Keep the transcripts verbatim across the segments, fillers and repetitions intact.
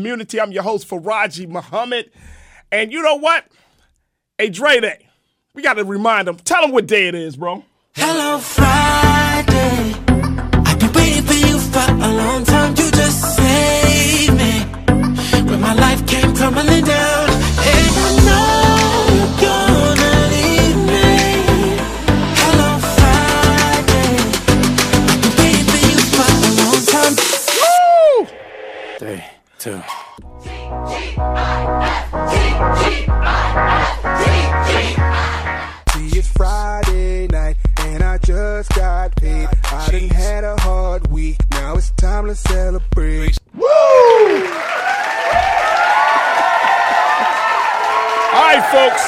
community. I'm your host, Faraji Muhammad. And you know what? Hey, Dre Day, we got to remind them. Tell them what day it is, bro. Hello, Friday. I've been waiting for you for a long time. You just saved me when my life came crumbling down. And I know you're gonna leave me. Hello, Friday. I've been waiting for you for a long time. Woo! Day two. See, it's Friday night and I just got paid. I done had a hard week. Now it's time to celebrate. Woo! All right, folks.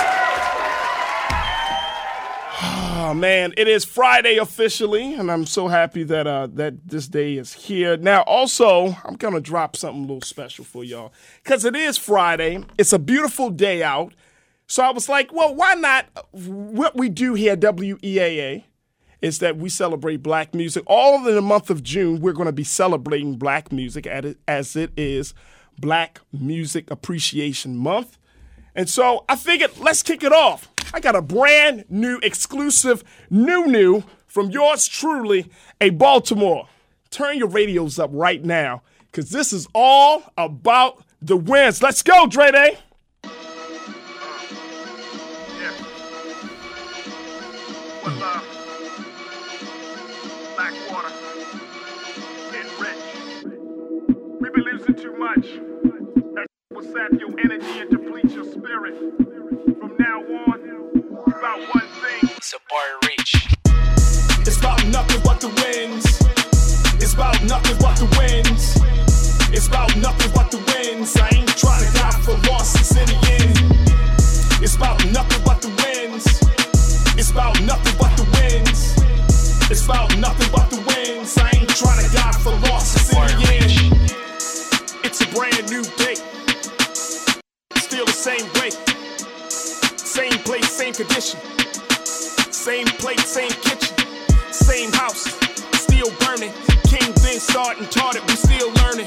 Oh, man, it is Friday officially, and I'm so happy that uh, that this day is here. Now, also, I'm going to drop something a little special for y'all because it is Friday. It's a beautiful day out. So I was like, well, why not? What we do here at W E A A is that we celebrate black music. All of the month of June, we're going to be celebrating black music as it is Black Music Appreciation Month. And so I figured, let's kick it off. I got a brand new exclusive new new from yours truly, a Baltimore. Turn your radios up right now because this is all about the wins. Let's go, Dre Day. What's up? Blackwater. Getting rich. We been losing too much. That will sap your energy and deplete your spirit. From now on, it's about one thing. It's a bar reach. It's about nothing but the wins. It's about nothing but the wins. It's about nothing but the wins. I ain't trying to die for losses in the end. It's about nothing but the wins. It's about nothing but the wins. It's about nothing but the wins. I ain't trying to die for losses in the end. It's a brand new day. Still the same way. Same place, same condition. Same plate, same kitchen. Same house, still burning. King Ben starting taught it, we still learning.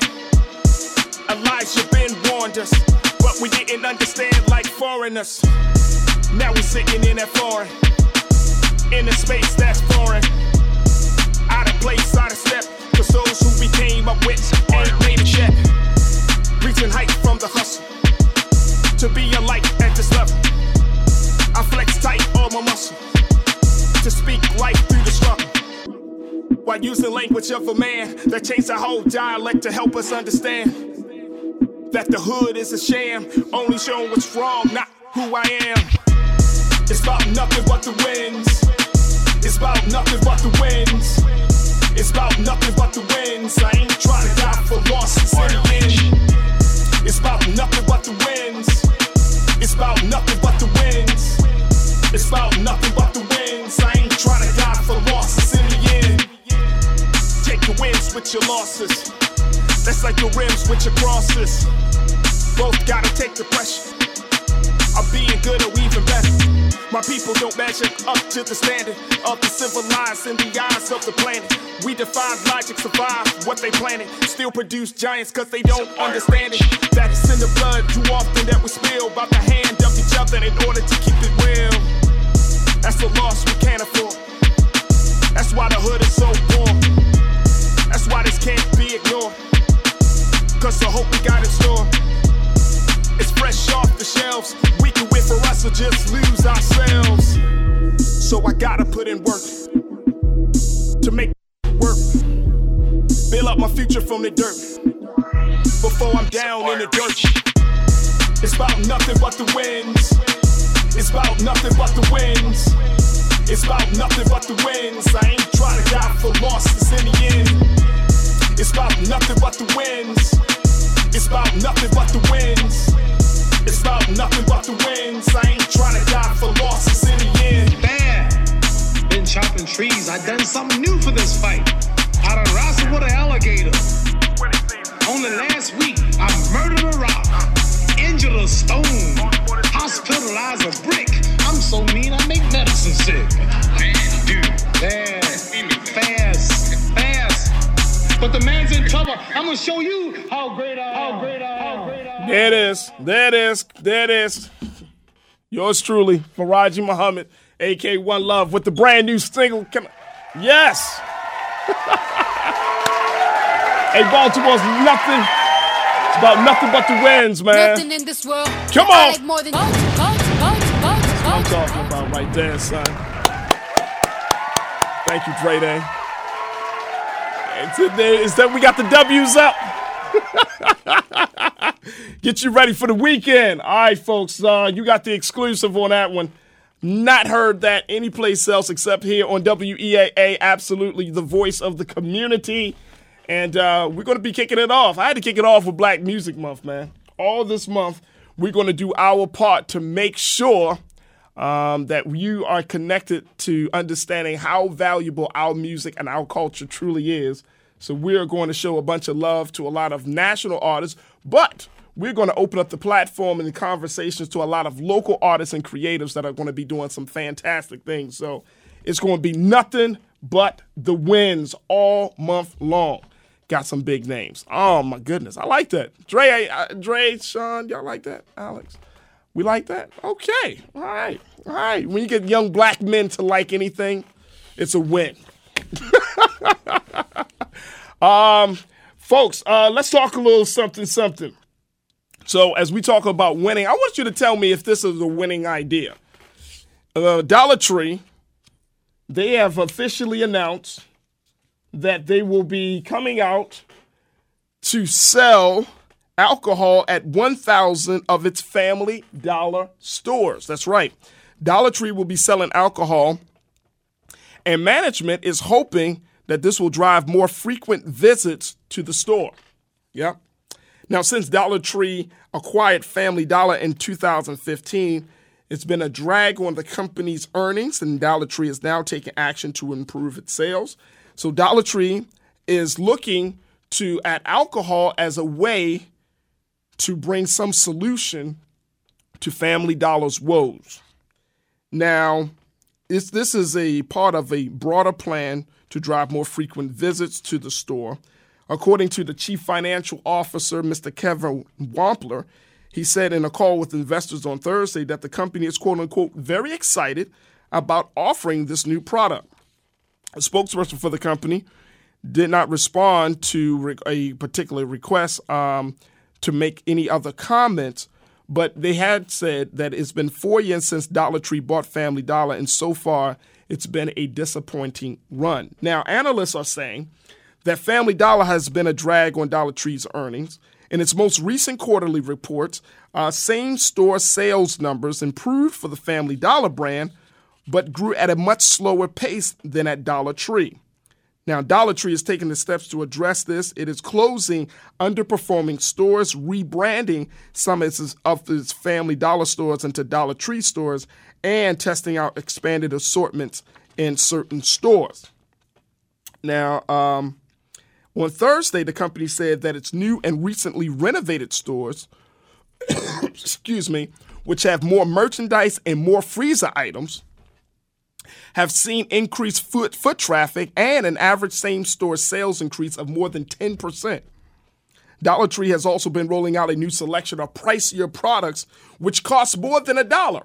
Elijah Ben warned us, but we didn't understand like foreigners. Now we sitting in that foreign. In a space that's foreign. Out of place, out of step. Cause those who we came up with ain't made it yet. Reaching height from the hustle. To be a light at this level. I flex tight all my muscle. To speak life through the struggle. While using language of a man that changed our whole dialect to help us understand. That the hood is a sham. Only showing what's wrong, not who I am. It's about nothing but the wins. It's about nothing but the wins. It's about nothing but the wins. I ain't trying to die for losses in the end. It's about nothing but the wins. It's about nothing but the wins. It's about nothing but the wins. I ain't trying to die for losses in the end. Take your wins with your losses. That's like your rims with your crosses. Both gotta take the pressure. I'm being good or even better. My people don't measure up to the standard of the civilized in the eyes of the planet. We defy logic, survive what they planted. Still produce giants cause they don't understand it. That it's in the blood too often that we spill about the hand of each other in order to keep it real. That's a loss we can't afford. That's why the hood is so poor. That's why this can't be ignored. Cause the hope we got in store. It's fresh off the shelves. We can wait for us or just lose ourselves. So I gotta put in work to make it work. Build up my future from the dirt before I'm down in the dirt. It's about nothing but the wins. It's about nothing but the wins. It's about nothing but the wins. I ain't trying to die for losses in the end. It's about nothing but the wins. It's about nothing but the wins. It's about nothing but the wins. I ain't trying to die for losses in the end. Bad. Been chopping trees. I done something new for this fight. I done wrestled with an alligator. Only last week, I murdered a rock, injured a stone, hospitalized a brick. I'm so mean, I make medicine sick. Man, dude. Fast, fast, fast. But the man's in trouble. I'm gonna show you how great I am. How great I am. There it is. There it is. There it is. Yours truly, Faraji Muhammad, a k a. One Love, with the brand new single. Can I- yes. Hey, Baltimore's nothing. It's about nothing but the wins, man. Nothing in this world. Come I on. like more than boats, boats, boats, boats, That's what I'm boats. talking about right there, son. Thank you, Dre Day. And today is that we got the W's up. Get you ready for the weekend. All right, folks, uh, you got the exclusive on that one. Not heard that anyplace else except here on W E A A. Absolutely the voice of the community. And uh, we're going to be kicking it off. I had to kick it off with Black Music Month, man. All this month, we're going to do our part to make sure um, that you are connected to understanding how valuable our music and our culture truly is. So we're going to show a bunch of love to a lot of national artists, but we're going to open up the platform and the conversations to a lot of local artists and creatives that are going to be doing some fantastic things. So it's going to be nothing but the wins all month long. Got some big names. Oh, my goodness. I like that. Dre, uh, Dre, Sean, y'all like that? Alex? We like that? Okay. All right. All right. When you get young black men to like anything, it's a win. um, folks, uh, let's talk a little something, something. So as we talk about winning, I want you to tell me if this is a winning idea. Uh, Dollar Tree, they have officially announced that they will be coming out to sell alcohol at one thousand of its Family Dollar stores. That's right. Dollar Tree will be selling alcohol, and management is hoping that this will drive more frequent visits to the store. Yeah. Now, since Dollar Tree acquired Family Dollar in two thousand fifteen, it's been a drag on the company's earnings, and Dollar Tree is now taking action to improve its sales. So Dollar Tree is looking to at alcohol as a way to bring some solution to Family Dollar's woes. Now, it's, this is a part of a broader plan to drive more frequent visits to the store. According to the chief financial officer, Mister Kevin Wampler, he said in a call with investors on Thursday that the company is, quote unquote, very excited about offering this new product. A spokesperson for the company did not respond to a particular request um, to make any other comments, but they had said that it's been four years since Dollar Tree bought Family Dollar, and so far it's been a disappointing run. Now, analysts are saying that Family Dollar has been a drag on Dollar Tree's earnings. In its most recent quarterly reports, uh, same-store sales numbers improved for the Family Dollar brand, but grew at a much slower pace than at Dollar Tree. Now, Dollar Tree is taking the steps to address this. It is closing underperforming stores, rebranding some of its, of its Family Dollar stores into Dollar Tree stores, and testing out expanded assortments in certain stores. Now, um, on Thursday, the company said that its new and recently renovated stores, excuse me, which have more merchandise and more freezer items, have seen increased foot foot traffic and an average same-store sales increase of more than ten percent. Dollar Tree has also been rolling out a new selection of pricier products, which cost more than a dollar.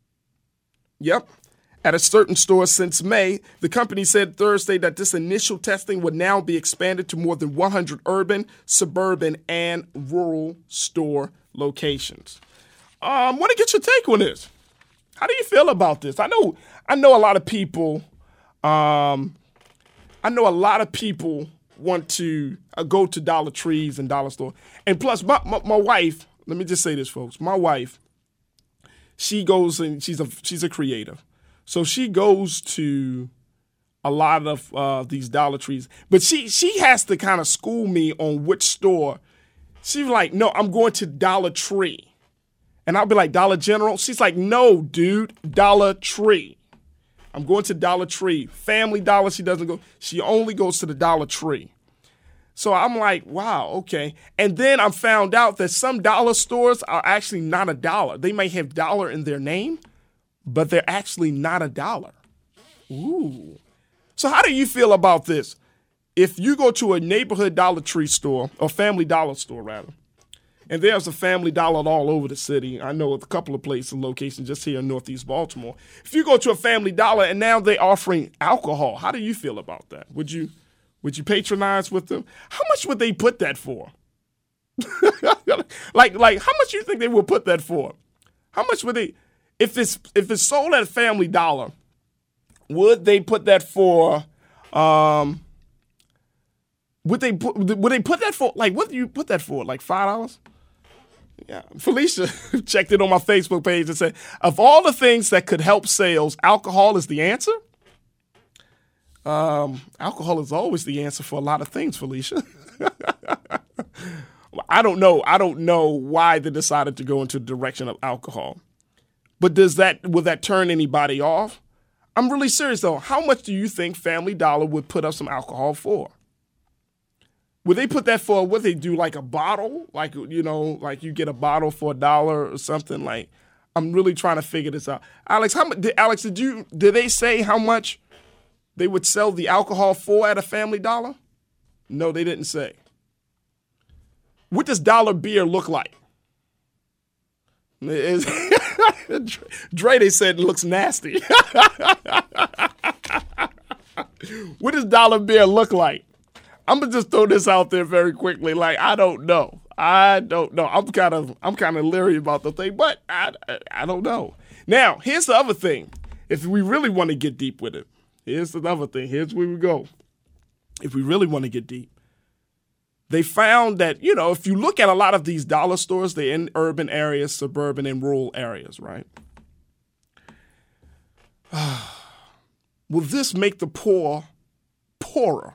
Yep. At a certain store since May, the company said Thursday that this initial testing would now be expanded to more than one hundred urban, suburban, and rural store locations. I um, want to get your take on this. How do you feel about this? I know, I know a lot of people. Um, I know a lot of people want to uh, go to Dollar Trees and Dollar Store, and plus, my, my my wife. Let me just say this, folks. My wife, she goes and she's a she's a creative, so she goes to a lot of uh, these Dollar Trees, but she she has to kind of school me on which store. She's like, no, I'm going to Dollar Tree. And I'll be like, Dollar General? She's like, no, dude, Dollar Tree. I'm going to Dollar Tree. Family Dollar, she doesn't go. She only goes to the Dollar Tree. So I'm like, wow, okay. And then I found out that some dollar stores are actually not a dollar. They may have dollar in their name, but they're actually not a dollar. Ooh. So how do you feel about this? If you go to a neighborhood Dollar Tree store, or Family Dollar store, rather, And there's a Family Dollar all over the city. I know a couple of places and locations just here in Northeast Baltimore. If you go to a Family Dollar and now they're offering alcohol, how do you feel about that? Would you would you patronize with them? How much would they put that for? like like how much do you think they would put that for? How much would they if it's if it's sold at Family Dollar, would they put that for um would they put would they put that for like what do you put that for? Like five dollars? Yeah, Felicia checked it on my Facebook page and said, of all the things that could help sales, alcohol is the answer. Um, alcohol is always the answer for a lot of things, Felicia. I don't know. I don't know why they decided to go into the direction of alcohol. But does that will that turn anybody off? I'm really serious, though. How much do you think Family Dollar would put up some alcohol for? Would they put that for, what they do, like a bottle? Like, you know, like you get a bottle for a dollar or something? Like, I'm really trying to figure this out. Alex, how much, did, Alex, did you, did they say how much they would sell the alcohol for at a Family Dollar? No, they didn't say. What does dollar beer look like? Is, Dre, they said, looks nasty. What does dollar beer look like? I'm gonna just throw this out there very quickly. Like, I don't know. I don't know. I'm kind of I'm kind of leery about the thing, but I, I I don't know. Now, here's the other thing. If we really want to get deep with it, here's another thing. Here's where we go. If we really want to get deep, they found that, you know, if you look at a lot of these dollar stores, they're in urban areas, suburban, and rural areas, right? Will this make the poor poorer?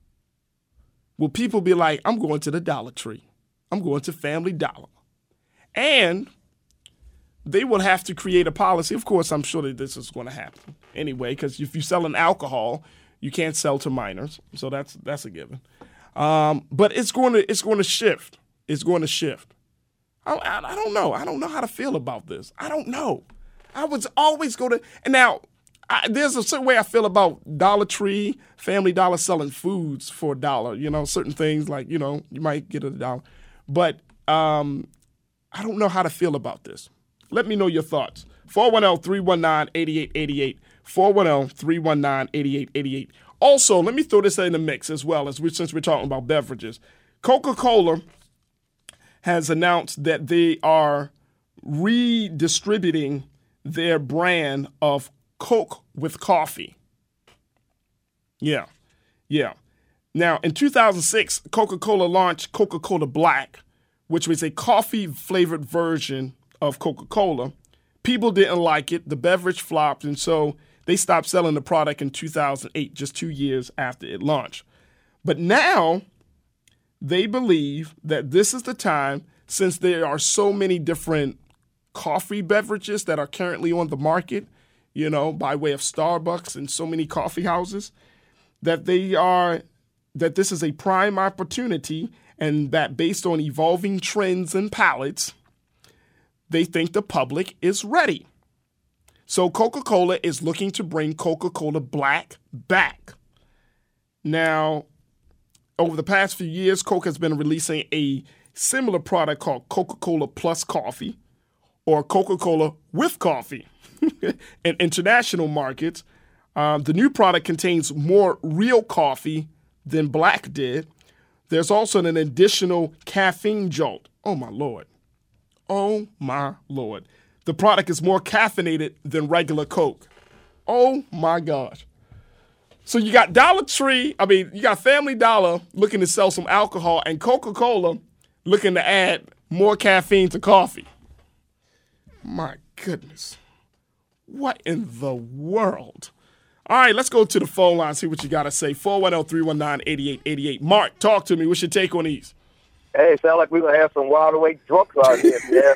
Will people be like, I'm going to the Dollar Tree. I'm going to Family Dollar. And they will have to create a policy. Of course, I'm sure that this is going to happen anyway, because if you're selling alcohol, you can't sell to minors. So that's that's a given. Um, but it's going to it's going to shift. It's going to shift. I, I, I don't know. I don't know how to feel about this. I don't know. I was always going to. And now, I, there's a certain way I feel about Dollar Tree, Family Dollar selling foods for a dollar. You know, certain things like, you know, you might get a dollar. But um, I don't know how to feel about this. Let me know your thoughts. four one zero, three one nine, eight eight eight eight. four one zero, three one nine, eight eight eight eight. Also, let me throw this in the mix as well, as we, since we're talking about beverages. Coca-Cola has announced that they are redistributing their brand of Coke with coffee. Yeah, yeah. Now, in two thousand six, Coca-Cola launched Coca-Cola Black, which was a coffee-flavored version of Coca-Cola. People didn't like it. The beverage flopped, and so they stopped selling the product in two thousand eight, just two years after it launched. But now they believe that this is the time, since there are so many different coffee beverages that are currently on the market, you know, by way of Starbucks and so many coffee houses, that they are, that this is a prime opportunity, and that based on evolving trends and palates, they think the public is ready. So Coca-Cola is looking to bring Coca-Cola Black back. Now, over the past few years, Coke has been releasing a similar product called Coca-Cola Plus Coffee, or Coca-Cola with Coffee. In international markets, um, the new product contains more real coffee than Black did. There's also an additional caffeine jolt. Oh, my Lord. Oh, my Lord. The product is more caffeinated than regular Coke. Oh, my gosh. So you got Dollar Tree, I mean, you got Family Dollar looking to sell some alcohol, and Coca-Cola looking to add more caffeine to coffee. My goodness. What in the world? All right, let's go to the phone line, see what you got to say. four one zero, three one nine, eight eight eight eight. Mark, talk to me. What's your take on these? Hey, sound like we're going to have some wide awake drunks out here.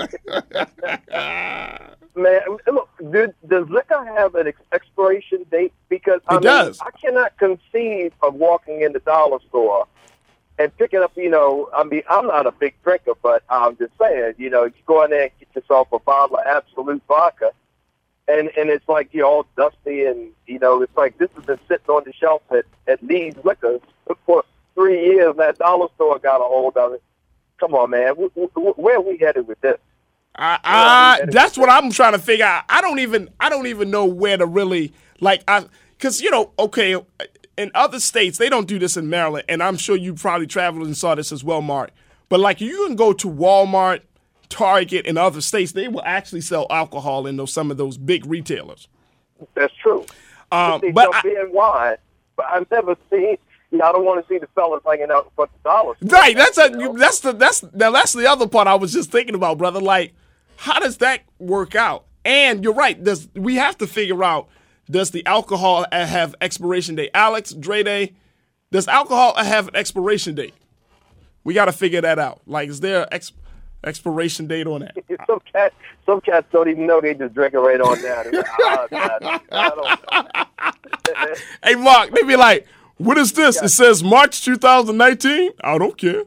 Man, look, do, does liquor have an ex- expiration date? Because I it mean, does. I cannot conceive of walking in the dollar store and picking up, you know, I mean, I'm not a big drinker, but I'm just saying, you know, you go in there and get yourself a bottle of Absolute vodka, and, and it's like you're all dusty, and, you know, it's like this has been sitting on the shelf at, at Lee's Liquors for three years, and that dollar store got a hold of it. Come on, man. W- w- where are we headed with this? I, I that's what I'm trying to figure out. I don't even I don't even know where to really like I because you know okay in other states they don't do this in Maryland, and I'm sure you probably traveled and saw this as well, Mark. But like you can go to Walmart, Target, and other states, they will actually sell alcohol in those some of those big retailers. That's true. Um, but but I, beer and wine, but I've never seen. You know, I don't want to see the fellas hanging out for the dollars. Right. That's a, you know? that's the that's now that's the other part I was just thinking about, brother. Like, how does that work out? And you're right. Does we have to figure out does the alcohol have expiration date? Alex, Dre Day, does alcohol have an expiration date? We got to figure that out. Like, is there an ex, expiration date on that? some cats, some cats don't even know they just drink it right on down. Like, oh, God, I don't know. Hey, Mark, they be like, what is this? It says March two thousand nineteen. I don't care.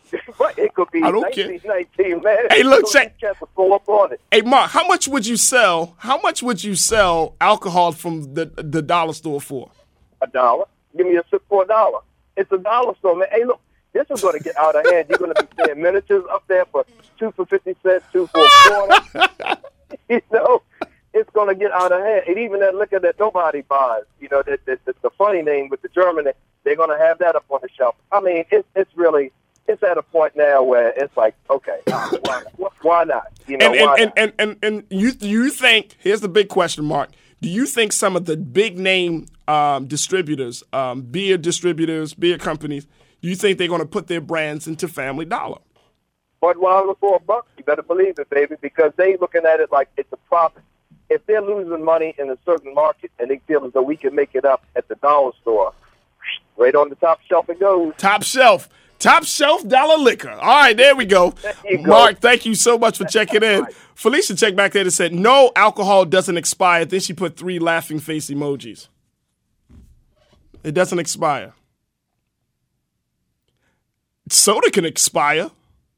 But it could be I don't care. nineteen nineteen, man. Hey, look, Those check. cats will go up on it. Hey, Mark, how much would you sell? How much would you sell alcohol from the the dollar store for? A dollar. Give me a sip for a dollar. It's a dollar store, man. Hey, look, this is going to get out of hand. You're going to be seeing miniatures up there for two for fifty cents, two for a quarter. You know, it's going to get out of hand. And even that liquor that nobody buys, you know, that, that, that the funny name with the German, they're going to have that up on the shelf. I mean, it's it's really. It's at a point now where it's like, okay, why, why not? You know, and, and, why and, not? and, and, and you you think, here's the big question, Mark. Do you think some of the big name um, distributors, um, beer distributors, beer companies, do you think they're going to put their brands into Family Dollar? Budweiser for a buck, you better believe it, baby, because they looking at it like it's a profit. If they're losing money in a certain market and they feel as though we can make it up at the dollar store, right on the top shelf it goes. Top shelf. Top shelf dollar liquor. All right, there we go. There you go. Mark, thank you so much for checking in. Felicia checked back there and said, no, alcohol doesn't expire. Then she put three laughing face emojis. It doesn't expire. Soda can expire.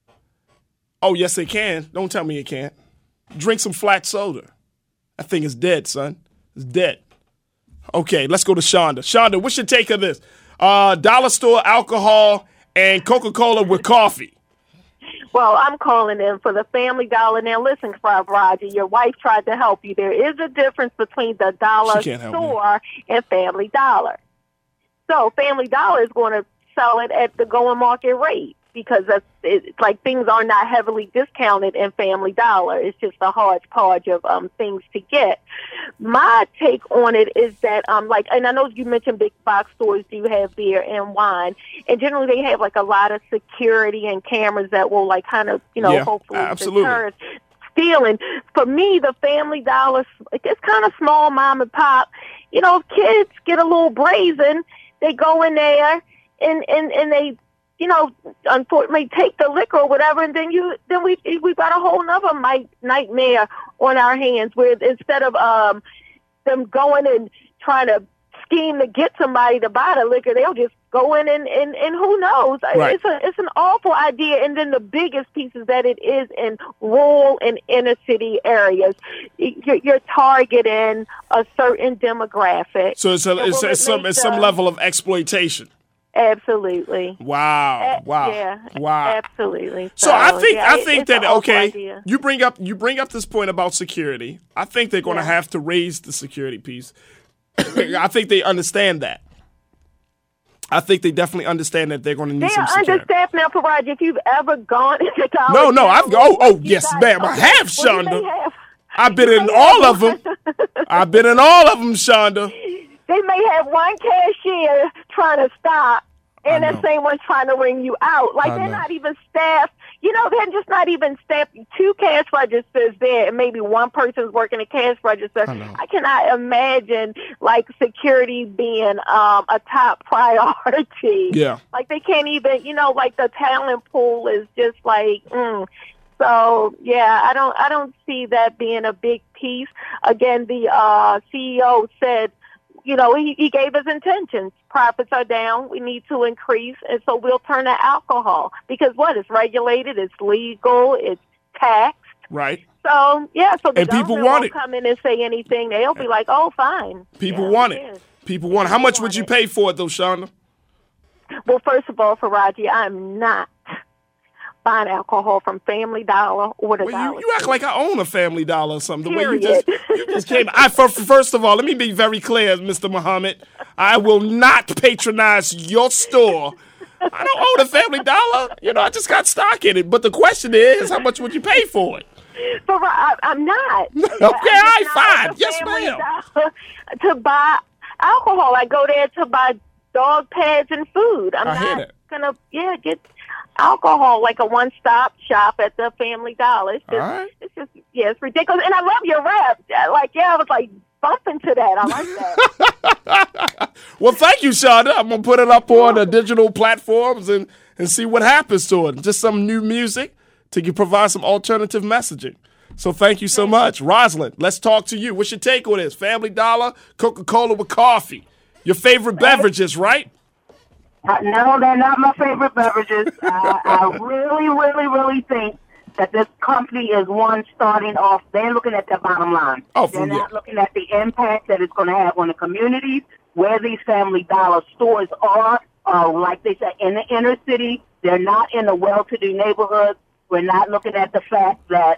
Oh, yes, it can. Don't tell me it can't. Drink some flat soda. That thing is dead, son. It's dead. Okay, let's go to Shonda. Shonda, what's your take of this? Uh, dollar store alcohol and Coca-Cola with coffee. Well, I'm calling in for the Family Dollar. Now, listen, Rob Roger, your wife tried to help you. There is a difference between the dollar store and Family Dollar. So Family Dollar is going to sell it at the going market rate because that's it's like things are not heavily discounted in Family Dollar. It's just a hodgepodge of um, things to get. My take on it is that, um, like, and I know you mentioned big box stores do have beer and wine, and generally they have like a lot of security and cameras that will like kind of, you know, Yeah, hopefully absolutely. deter stealing. For me, the Family Dollar, it's kind of small mom and pop. You know, if kids get a little brazen, they go in there and, and, and they, you know, unfortunately take the liquor or whatever, and then you, then we, we got a whole nother night, nightmare on our hands where instead of, um, them going and trying to scheme to get somebody to buy the liquor, they'll just go in and, and, and who knows? Right. It's a, it's an awful idea. And then the biggest piece is that it is in rural and inner city areas. You're, you're targeting a certain demographic. So it's, a, And it's, will it's, it some, make it's some the- level of exploitation. Absolutely. Wow. Uh, Wow. Yeah. Wow. Absolutely. So I think yeah, I it- think it's an that awful okay, idea. you bring up you bring up this point about security. I think they're going to Yeah. have to raise the security piece. I think they understand that. I think they definitely understand that they're going to need They some are security. understaffed now, Paraj. If you've ever gone into Dollar No, no, I've General, oh oh you yes, guys- ma'am, I okay, have, well, you may Shonda. have- I've been you in may all have of them. one- I've been in all of them, Shonda. They may have one cashier trying to stop, and I the know. same one's trying to ring you out. Like I they're know. not even staffed. You know, they're just not even staffed. Two cash registers there, and maybe one person's working a cash register. I know. I cannot imagine like security being um, a top priority. Yeah. Like they can't even, you know, like the talent pool is just like. Mm. So yeah, I don't, I don't see that being a big piece. Again, the uh, C E O said, you know, he, he gave his intentions. Profits are down. We need to increase, and so we'll turn to alcohol because what? It's regulated. It's legal. It's taxed. Right. So yeah, so the And people government want won't it. come in and say anything. They'll be like, oh, fine. People Yeah, want who it. cares? People want it. How much would want you it. pay for it though, Shonda? Well, first of all, Faraji, I'm not buying alcohol from Family Dollar or the well, Dollar you, you act like I own a Family Dollar or something. The way you Period. just, you just came. I, for, first of all, let me be very clear, Mister Muhammad. I will not patronize your store. I don't own a Family Dollar. You know, I just got stock in it. But the question is, how much would you pay for it? But I, I'm not. Okay, all right, fine. Yes, Family ma'am. Dollar to buy alcohol. I go there to buy dog pads and food. I'm I hear not that. gonna, yeah, get alcohol like a one-stop shop at the Family Dollar. It's just, All right. it's just, yeah, it's ridiculous. And I love your rap. Like, yeah, I was like bumping to that. I like that. Well, thank you, Shonda. I'm going to put it up on the digital platforms and, and see what happens to it. Just some new music to provide some alternative messaging. So thank you so much. Rosalind, let's talk to you. What's your take on this? Family Dollar, Coca-Cola with coffee. Your favorite beverages, right? Uh, no, they're not my favorite beverages. uh, I really, really, really think that this company is one starting off. They're looking at their bottom line. Oh, they're yeah. not looking at the impact that it's going to have on the communities where these Family Dollar stores are. Uh, like they said, in the inner city, they're not in the well-to-do neighborhoods. We're not looking at the fact that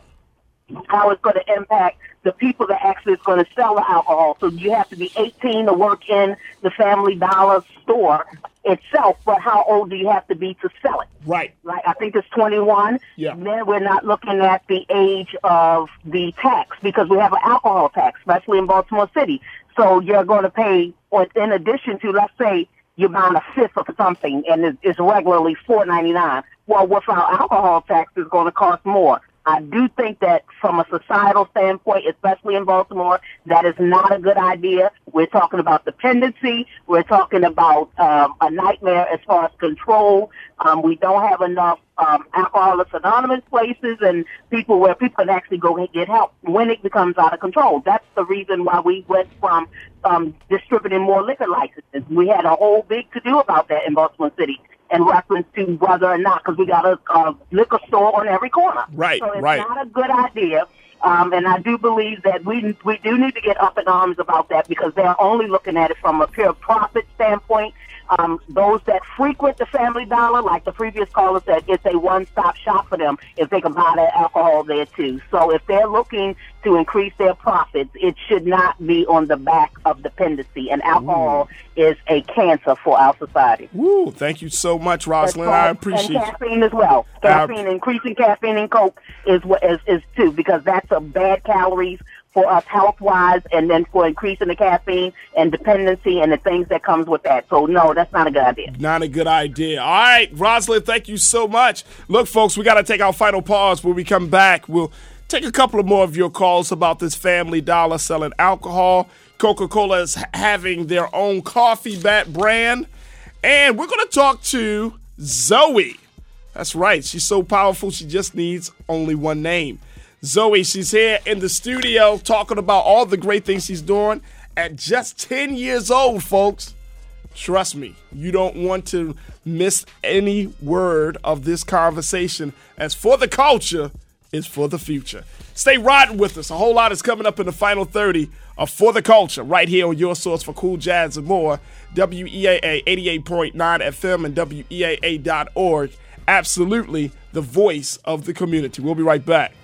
how it's going to impact the people that actually is going to sell the alcohol. So you have to be eighteen to work in the Family Dollar store itself, but how old do you have to be to sell it? Right. Like, I think it's twenty-one. Yeah. Then we're not looking at the age of the tax because we have an alcohol tax, especially in Baltimore City. So you're going to pay, or in addition to, let's say, you're buying a fifth of something and it's, it's regularly four ninety-nine. Well, with our alcohol tax, it's going to cost more. I do think that from a societal standpoint, especially in Baltimore, that is not a good idea. We're talking about dependency. We're talking about um, a nightmare as far as control. Um, we don't have enough um, Alcoholics Anonymous places and people where people can actually go and get help when it becomes out of control. That's the reason why we went from um, distributing more liquor licenses. We had a whole big to-do about that in Baltimore City in reference to whether or not, because we got a, a liquor store on every corner. Right, so it's right. not a good idea. Um, and I do believe that we we do need to get up in arms about that because they're only looking at it from a pure profit standpoint. Um, those that frequent the Family Dollar, like the previous caller said, it's a one-stop shop for them if they can buy their alcohol there too. So if they're looking to increase their profits, it should not be on the back of dependency. And alcohol Ooh. is a cancer for our society. Woo, thank you so much, Rosalind. I appreciate it. And caffeine as well. Caffeine, increasing caffeine in Coke is, is, is too, because that's a bad calories for us health-wise, and then for increasing the caffeine and dependency and the things that comes with that. So, no, that's not a good idea. Not a good idea. All right, Rosalind, thank you so much. Look, folks, we got to take our final pause. When we come back, we'll take a couple of more of your calls about this Family Dollar selling alcohol. Coca-Cola is having their own coffee bat brand. And we're going to talk to Zoe. That's right. She's so powerful, she just needs only one name. Zoe, she's here in the studio talking about all the great things she's doing at just ten years old, folks. Trust me, you don't want to miss any word of this conversation. As for the culture, it's for the future. Stay riding with us. A whole lot is coming up in the final thirty of For the Culture right here on your source for cool jazz and more. W E A A eighty-eight point nine F M and W E A A dot org. Absolutely the voice of the community. We'll be right back.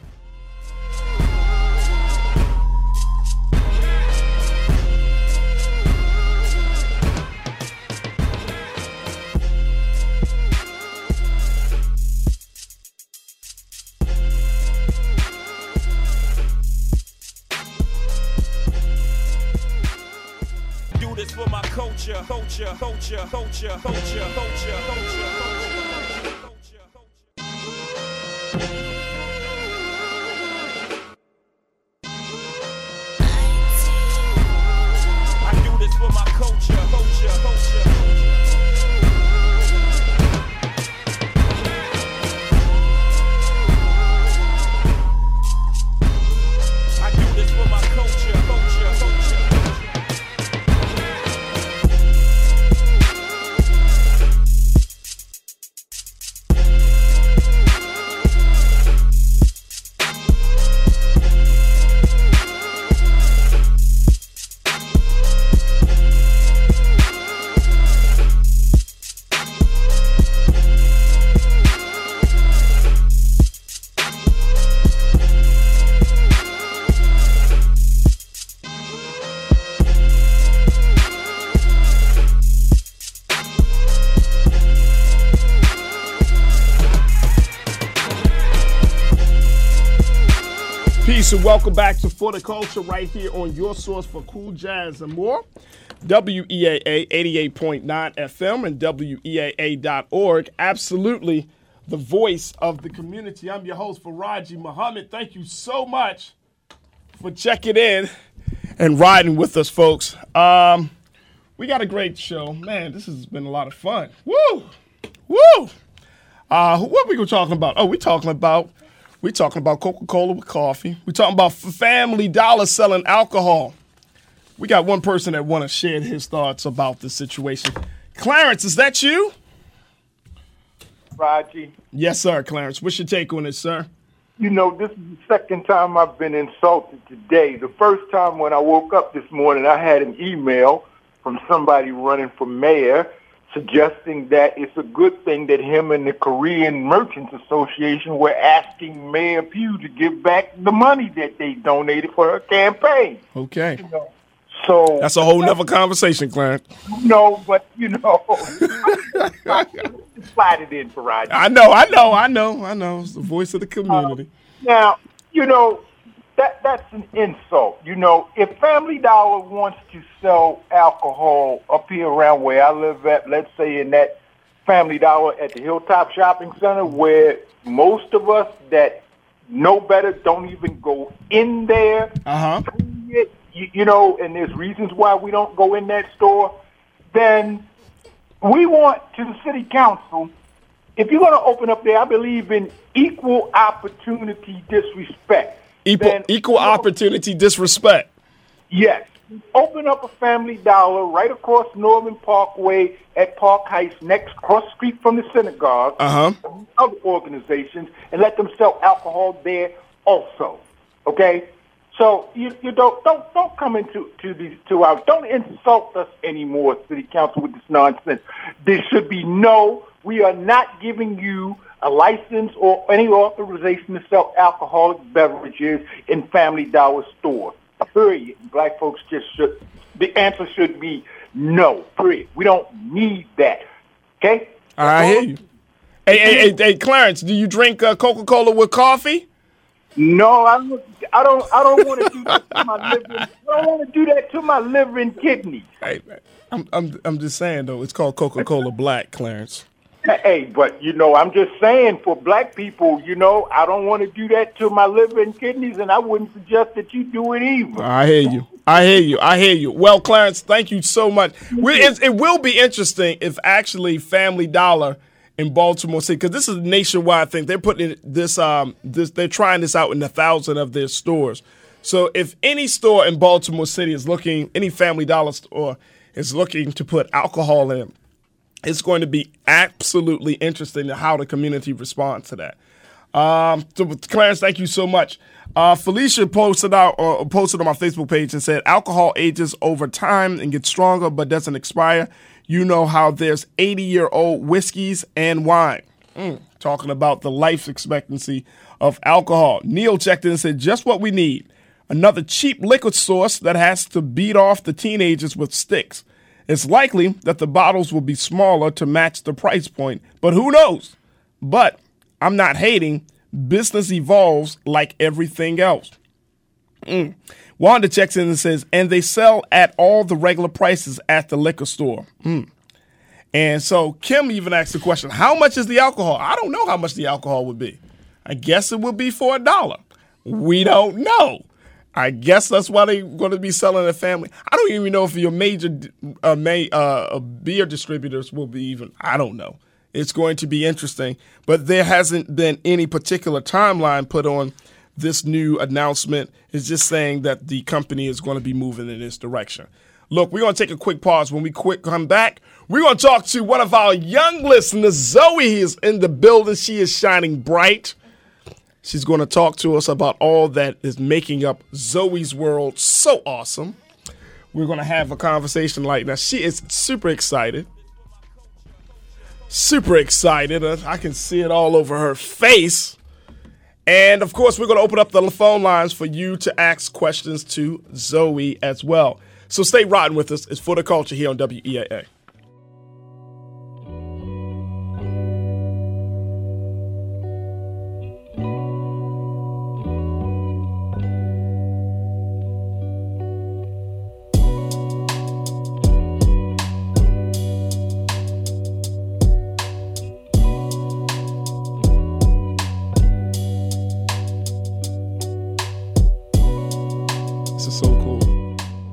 For my culture, culture, culture, culture, culture, culture, culture, culture, I do this for my culture, culture, culture. I do this for my culture, culture, culture. Peace and welcome back to For the Culture right here on your source for cool jazz and more. W E A A eighty-eight point nine F M and W E A A dot org. Absolutely the voice of the community. I'm your host, Faraji Muhammad. Thank you so much for checking in and riding with us, folks. Um, we got a great show. Man, this has been a lot of fun. Woo! Woo! Uh, what are we talking about? Oh, we're talking about we talking about Coca-Cola with coffee. We're talking about Family Dollar selling alcohol. We got one person that want to share his thoughts about the situation. Clarence, is that you? Raji. Yes, sir, Clarence. What's your take on this, sir? You know, this is the second time I've been insulted today. The first time when I woke up this morning, I had an email from somebody running for mayor suggesting that it's a good thing that him and the Korean Merchants Association were asking Mayor Pugh to give back the money that they donated for her campaign. Okay. You know, so that's a whole nother conversation, Clarence. No, but you know, slide it in for Roger. I know, I know, I know, I know. It's the voice of the community. Uh, now, you know, that that's an insult. You know, if Family Dollar wants to sell alcohol up here around where I live at, let's say in that Family Dollar at the Hilltop Shopping Center, where most of us that know better don't even go in there. Uh huh. You, you know, and there's reasons why we don't go in that store, then we want to the city council, if you're going to open up there, I believe in equal opportunity disrespect. Equal, then, equal you know, opportunity disrespect. Yes. Open up a Family Dollar right across Norman Parkway at Park Heights, next cross street from the synagogue, uh-huh. other organizations, and let them sell alcohol there also. Okay? So you, you don't don't don't come into to these two hours. Don't insult us anymore, City Council, with this nonsense. There should be no. We are not giving you a license or any authorization to sell alcoholic beverages in Family Dollar stores. Period. Black folks just should. The answer should be no. Period. We don't need that. Okay. I hear you. Hey, hey, hey, hey, Clarence, do you drink uh, Coca-Cola with coffee? No, I don't. I don't. I don't want to do that to my liver. I don't want to do that to my liver and kidneys. Hey, I'm, I'm, I'm just saying though. It's called Coca-Cola Black, Clarence. Hey, but you know, I'm just saying for black people, you know, I don't want to do that to my liver and kidneys, and I wouldn't suggest that you do it either. I hear you. I hear you. I hear you. Well, Clarence, thank you so much. We, it, it will be interesting if actually Family Dollar in Baltimore City, because this is a nationwide thing. They're putting this, um, this, they're trying this out in a thousand of their stores. So if any store in Baltimore City is looking, any Family Dollar store is looking to put alcohol in, it's going to be absolutely interesting to how the community responds to that. Um, so Clarence, thank you so much. Uh, Felicia posted out, uh, posted on my Facebook page and said, alcohol ages over time and gets stronger but doesn't expire. You know how there's eighty-year-old whiskeys and wine. Mm, talking about the life expectancy of alcohol. Neil checked in and said, just what we need. Another cheap liquor source that has to beat off the teenagers with sticks. It's likely that the bottles will be smaller to match the price point, but who knows? But I'm not hating. Business evolves like everything else. Mm. Wanda checks in and says, and they sell at all the regular prices at the liquor store. Mm. And so Kim even asked the question, how much is the alcohol? I don't know how much the alcohol would be. I guess it would be for a dollar. We don't know. I guess that's why they're going to be selling a family. I don't even know if your major uh, may, uh, beer distributors will be even. I don't know. It's going to be interesting. But there hasn't been any particular timeline put on this new announcement. It's just saying that the company is going to be moving in this direction. Look, we're going to take a quick pause. When we quick come back, we're going to talk to one of our young listeners. Zoe is in the building. She is shining bright. She's going to talk to us about all that is making up Zoe's world so awesome. We're going to have a conversation like that. She is super excited. Super excited. I can see it all over her face. And, of course, we're going to open up the phone lines for you to ask questions to Zoe as well. So stay riding with us. It's For the Culture here on W E A A. is so cool.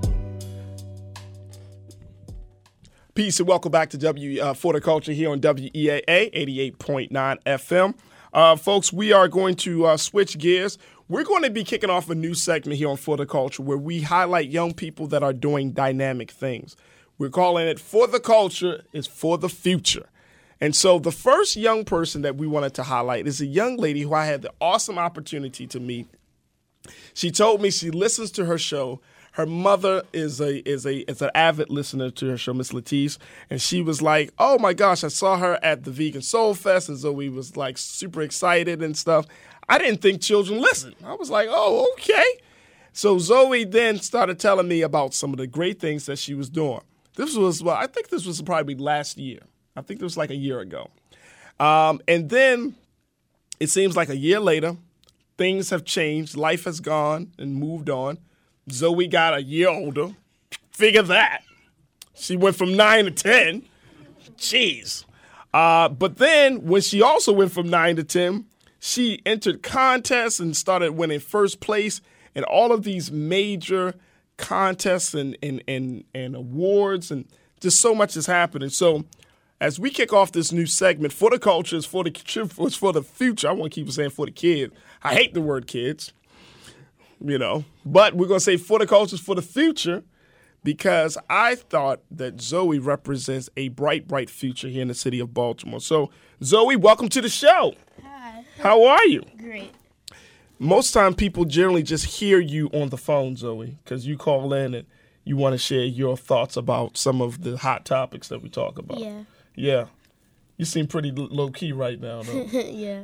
Peace and welcome back to W uh, For the Culture here on W E A A eighty-eight point nine F M. Uh, folks, we are going to uh, switch gears. We're going to be kicking off a new segment here on For the Culture where we highlight young people that are doing dynamic things. We're calling it For the Culture is for the Future. And so the first young person that we wanted to highlight is a young lady who I had the awesome opportunity to meet. She told me she listens to her show. Her mother is a is a is an avid listener to her show, Miss Latisse, and she was like, "Oh my gosh, I saw her at the Vegan Soul Fest," and Zoe was like super excited and stuff. I didn't think children listen. I was like, "Oh, okay." So Zoe then started telling me about some of the great things that she was doing. This was well, I think this was probably last year. I think this was like a year ago, um, and then it seems like a year later, things have changed. Life has gone and moved on. Zoe got a year older. Figure that. She went from nine to ten. Jeez. Uh, but then when she also went from nine to ten, she entered contests and started winning first place in all of these major contests and, and, and, and awards, and just so much has happened. And so as we kick off this new segment, For the Culture is for the, it's for the future. I want to keep saying for the kids. I hate the word kids. You know, but we're going to say For the Culture for the future because I thought that Zoe represents a bright, bright future here in the city of Baltimore. So, Zoe, welcome to the show. Hi. How are you? Great. Most time people generally just hear you on the phone, Zoe, because you call in and you want to share your thoughts about some of the hot topics that we talk about. Yeah. Yeah. You seem pretty low-key right now, though. Yeah.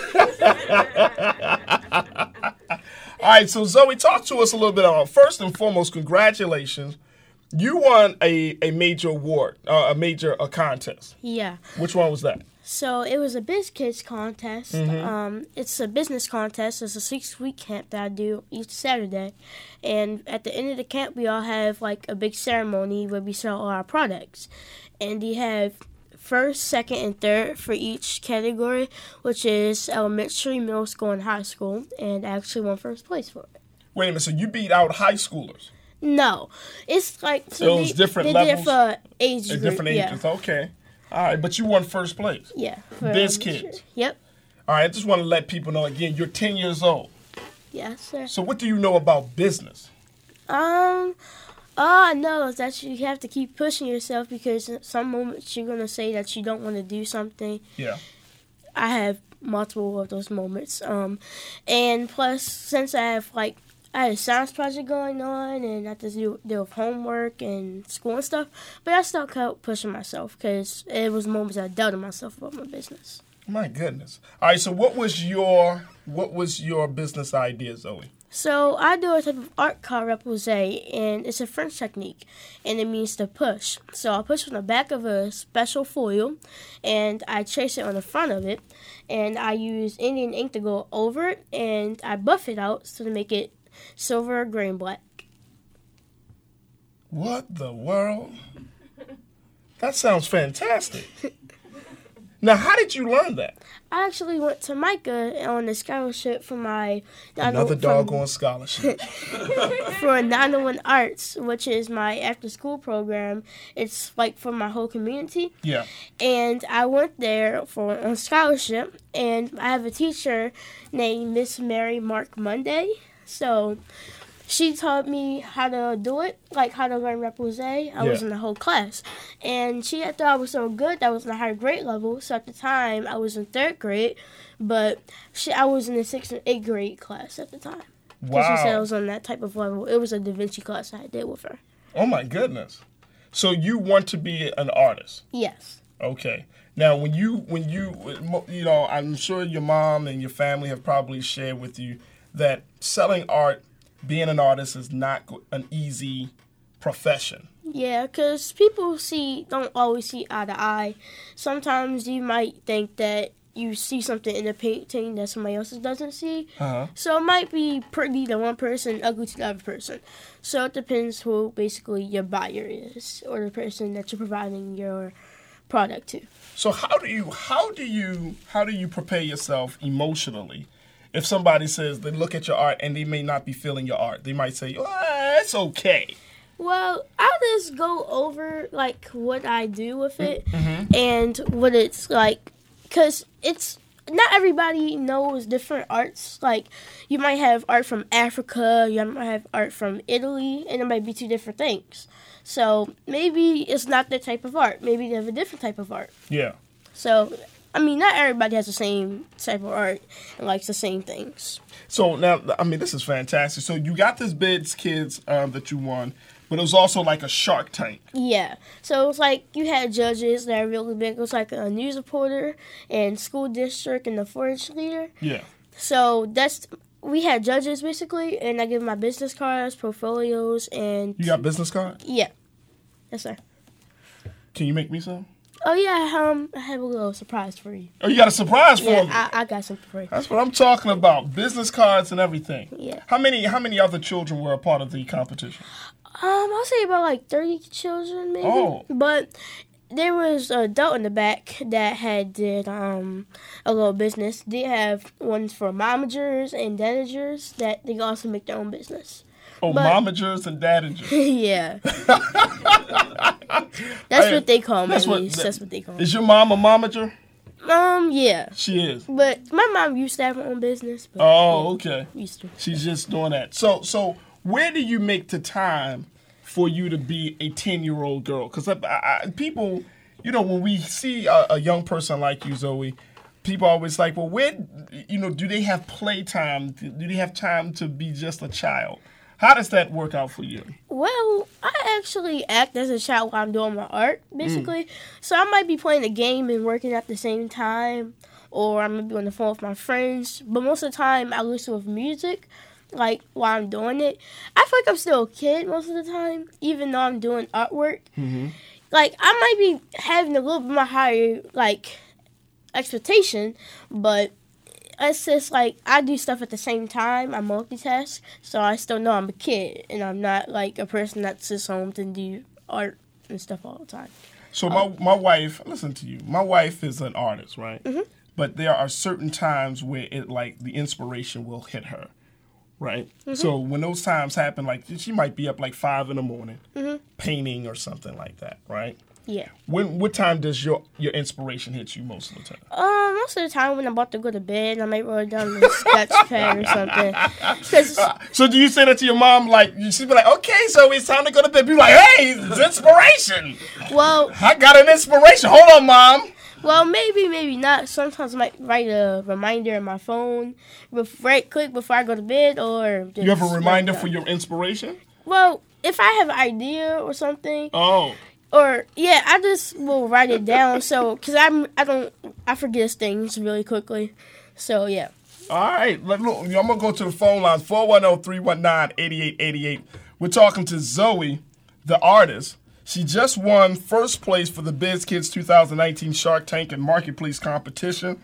All right, so Zoe, talk to us a little bit about, first and foremost, congratulations. You won a, a major award, uh, a major a contest. Yeah. Which one was that? So it was a Biz Kids contest. Mhm. Um, it's a business contest. It's a six-week camp that I do each Saturday. And at the end of the camp, we all have like a big ceremony where we sell all our products. And you have first, second, and third for each category, which is elementary, middle school, and high school, and I actually won first place for it. Wait a minute, so you beat out high schoolers? No, it's like So it was they, different they levels? did it for age At group, different yeah. ages, okay. All right, but you won first place. Yeah. for Biz elementary. Kids. Yep. All right, I just want to let people know, again, you're ten years old. Yes, sir. So what do you know about business? Um, all I know is that you have to keep pushing yourself because at some moments you're going to say that you don't want to do something. Yeah. I have multiple of those moments. Um, and plus, since I have, like, I had a science project going on and I had to do, deal with homework and school and stuff, but I still kept pushing myself because it was moments I doubted myself about my business. My goodness. All right, so what was your what was your business idea, Zoe? So I do a type of art called repoussé, and it's a French technique, and it means to push. So I push on the back of a special foil, and I trace it on the front of it, and I use Indian ink to go over it, and I buff it out so to make it silver, gray, and black. What the world? That sounds fantastic. Now, how did you learn that? I actually went to Micah on a scholarship for my... Another from- doggone scholarship. for nine oh one Arts, which is my after-school program. It's like for my whole community. Yeah. And I went there for a scholarship, and I have a teacher named Miss Mary Mark Monday. So she taught me how to do it, like how to learn repoussé. I was Yeah. in the whole class. And she thought I was so good that I was in a higher grade level. So at the time, I was in third grade, but she, I was in the sixth and eighth grade class at the time. Because she said I Wow. was on that type of level. It was a Da Vinci class I did with her. Oh, my goodness. So you want to be an artist? Yes. Okay. Now, when you, when you, you know, I'm sure your mom and your family have probably shared with you that selling art, being an artist is not an easy profession. Yeah, because people see don't always see eye to eye. Sometimes you might think that you see something in a painting that somebody else doesn't see. Uh-huh. So it might be pretty to one person, ugly to the other person. So it depends who basically your buyer is or the person that you're providing your product to. So how do you how do you how do you prepare yourself emotionally if somebody says they look at your art and they may not be feeling your art? They might say, oh, it's okay. Well, I'll just go over, like, what I do with it Mm-hmm. and what it's like, because it's, not everybody knows different arts. Like, you might have art from Africa, you might have art from Italy, and it might be two different things. So, maybe it's not that type of art. Maybe they have a different type of art. Yeah. So, I mean, not everybody has the same type of art and likes the same things. So, now, I mean, this is fantastic. So, you got this Biz Kids um, that you won. But it was also like a Shark Tank. Yeah. So it was like you had judges that are really big. It was like a news reporter and school district and the forage leader. Yeah. So that's we had judges basically, and I give them my business cards, portfolios, and You got business cards? yeah. Yes, sir. Can you make me some? Oh yeah, um, I have a little surprise for you. Oh, you got a surprise for yeah, me? I, I got something for you. That's what I'm talking about. Business cards and everything. Yeah. How many How many other children were a part of the competition? Um, I'll say about like thirty children, maybe. Oh. But there was an adult in the back that had did um a little business. They have ones for momagers and dadagers that they can also make their own business. Oh, But- momagers and dadagers. yeah. That's Hey, what they call them. that's That's, what- that's what they call 'em. Is your mom a momager? Um, yeah. She is. But my mom used to have her own business. But Oh, okay. Used to. She's just doing that. So, so where do you make the time for you to be a ten-year-old girl? Because I, I, people, you know, when we see a, a young person like you, Zoe, people always like, well, where, you know, do they have playtime? Do they have time to be just a child? How does that work out for you? Well, I actually act as a child while I'm doing my art, basically. Mm. So I might be playing a game and working at the same time, or I might be on the phone with my friends. But most of the time, I listen with music, like, while I'm doing it. I feel like I'm still a kid most of the time, even though I'm doing artwork. Mm-hmm. Like, I might be having a little bit more higher, like, expectation, but it's just like I do stuff at the same time. I multitask, so I still know I'm a kid, and I'm not like a person that sits home and do art and stuff all the time. So my my wife, listen to you. My wife is an artist, right? Mm-hmm. But there are certain times where it like the inspiration will hit her, right? Mhm. So when those times happen, like she might be up like five in the morning, Mm-hmm. painting or something like that, right? Yeah. When what time does your your inspiration hit you most of the time? Um, most of the time when I'm about to go to bed, I might roll down the sketch pad or something. 'Cause- Uh, so do you say that to your mom? Like she'd be like, "Okay, so it's time to go to bed." Be like, "Hey, it's inspiration." well, I got an inspiration. Hold on, mom. well, maybe, maybe not. Sometimes I might write a reminder in my phone, bef- right quick before I go to bed, or just You have a reminder write it for down. your inspiration? Well, if I have an idea or something, Oh. or yeah, I just will write it down. So, cause I'm I don't I forget things really quickly. So yeah. All right, look, look, I'm gonna go to the phone lines four one zero, three one nine, eight eight eight eight. We're talking to Zoe, the artist. She just won first place for the Biz Kids two thousand nineteen Shark Tank and Marketplace competition,